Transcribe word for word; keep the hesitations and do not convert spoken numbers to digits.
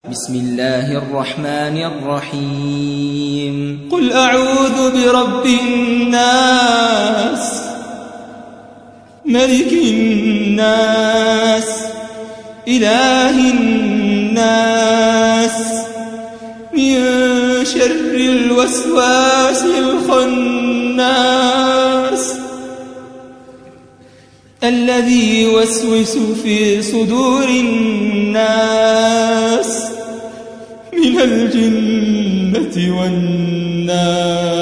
بسم الله الرحمن الرحيم قل أعوذ برب الناس ملك الناس إله الناس من شر الوسواس الخناس الذي يوسوس في صدور الناس من الجنة والناس.